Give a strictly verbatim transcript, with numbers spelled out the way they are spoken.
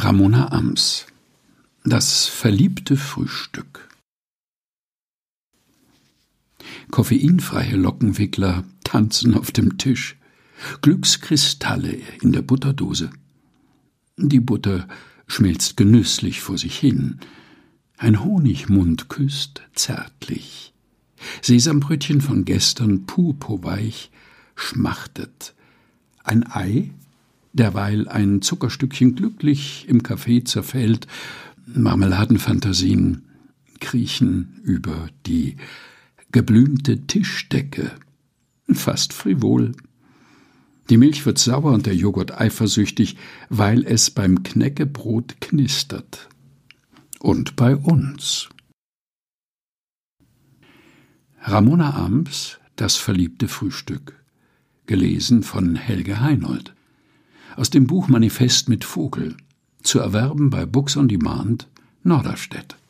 Ramona Ams. Das verliebte Frühstück. Koffeinfreie Lockenwickler tanzen auf dem Tisch, Glückskristalle in der Butterdose. Die Butter schmilzt genüsslich vor sich hin. Ein Honigmund küsst zärtlich. Sesambrötchen von gestern, purpurweich, schmachtet. Ein Ei, derweil ein Zuckerstückchen glücklich im Kaffee zerfällt. Marmeladenfantasien kriechen über die geblümte Tischdecke. Fast frivol. Die Milch wird sauer und der Joghurt eifersüchtig, weil es beim Knäckebrot knistert. Und bei uns. Ramona Ams, Das verliebte Frühstück. Gelesen von Helge Heinold. Aus dem Buch Manifest mit Vogel. Zu erwerben bei Books on Demand, Norderstedt.